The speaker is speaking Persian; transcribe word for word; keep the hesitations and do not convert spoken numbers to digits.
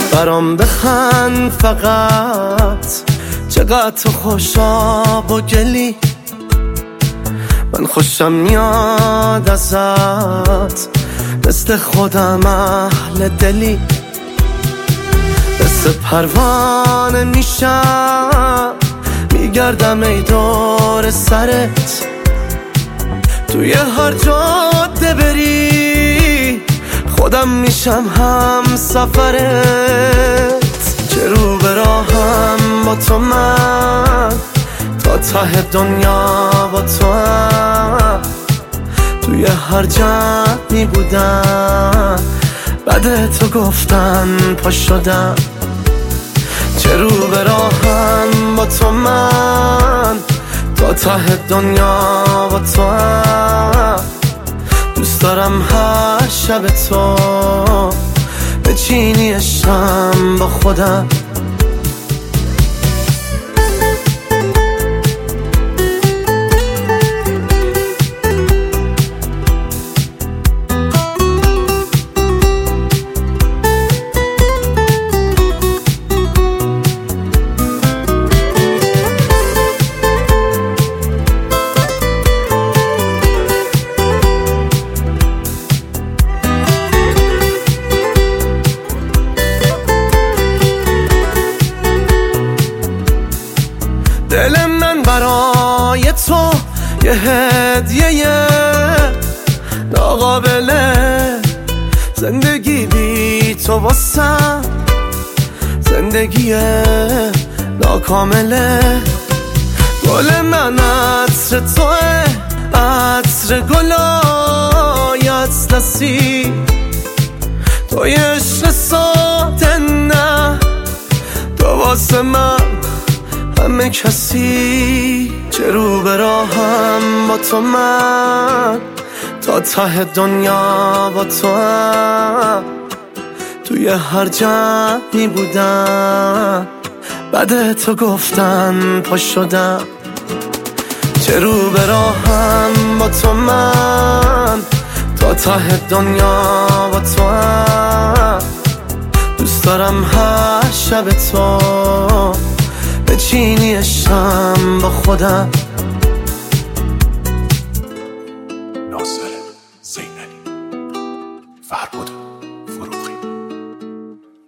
برام بخند فقط، چقدر تو خوشاب و گلی. من خوشم میاد ازت، مثل خودم اهل دلی. مثل پروانه میشم، میگردم ای دور سرت. توی هر جاده بری، خودم میشم هم سفرت. چه رو به راهم با تو من، تا ته دنیا با تو هم. توی هر جمعی بودم، بعد تو گفتن پا شدم. چه رو به راهم با تو من، تا ته دنیا با تو هم. دوست دارم هر شب تو بچینی عشقم با خودم. دل من برای تو یه هدیه ناقابله. زندگی بی تو واسم زندگی ناکامله. گل من عطر توه، عطر گلای اطلسی. توی عشق ساده نه، تو واسه من همه کسی. چه رو به راهم با تو من، تا ته دنیا با تو هم. توی هر جمعی بودم، بعد تو گفتن پا شدم. چه رو به راهم با تو من، تا ته دنیا با تو هم. دوست دارم هر شب تو بچینی عشقم با خودم.